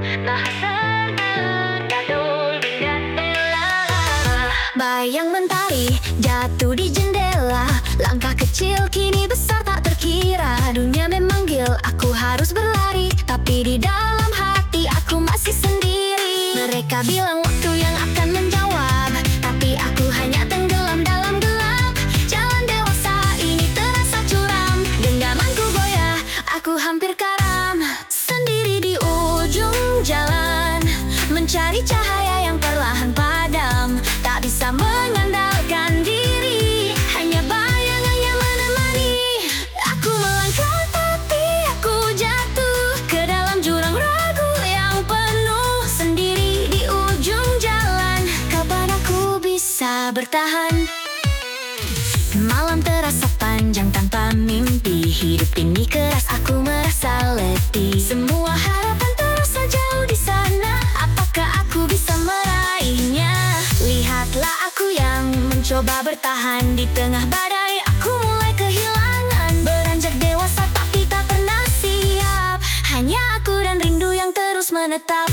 Bayang mentari jatuh di jendela, langkah kecil kini besar tak terkira. Dunia memanggil, aku harus berlari, tapi di dalam hati aku masih sendiri. Mereka bilang waktu yang akan menjawab, tapi aku hanya tenggelam dalam gelap. Jalan dewasa ini terasa curam, genggamanku goyah, aku hampir karam. Sendiri di ujung jalan, mencari cahaya yang perlahan padam. Tak bisa mengandalkan diri, hanya bayangan yang menemani. Aku melangkah tapi aku jatuh ke dalam jurang ragu yang penuh. Sendiri di ujung jalan, kapan aku bisa bertahan? Malam terasa panjang tanpa mimpi, hidup ini keras, aku merasa letih. Semua harapan terasa jauh di sana, apakah aku bisa meraihnya? Lihatlah aku yang mencoba bertahan di tengah badai. Aku mulai kehilangan, beranjak dewasa tapi tak pernah siap. Hanya aku dan rindu yang terus menetap.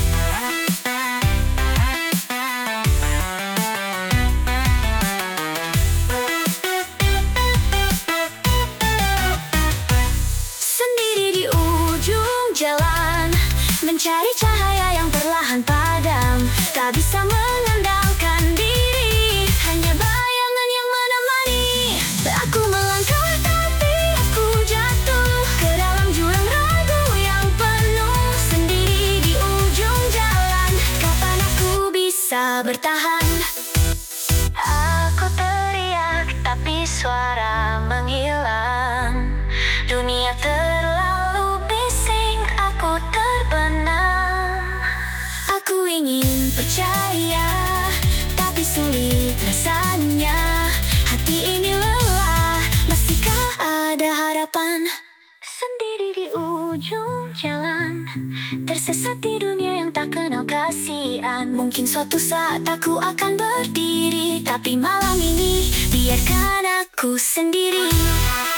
Sendiri di ujung jalan, mencari cahaya yang perlahan padam. Tak bisa mengandalkan diri, hanya bayangan yang menemani. Aku melangkah tapi aku jatuh ke dalam jurang ragu yang penuh. Sendiri di ujung jalan, kapan aku bisa bertahan? Aku teriak tapi suara menghilang. Dunia terlalu bising, aku terbenam. Aku ingin percaya, tapi sulit rasanya. Hati ini lelah, masihkah ada harapan? Sendiri di ujung jalan, tersesat di dunia yang tak kenal kasihan. Mungkin suatu saat aku akan berdiri, tapi malam ini biarkan aku sendiri.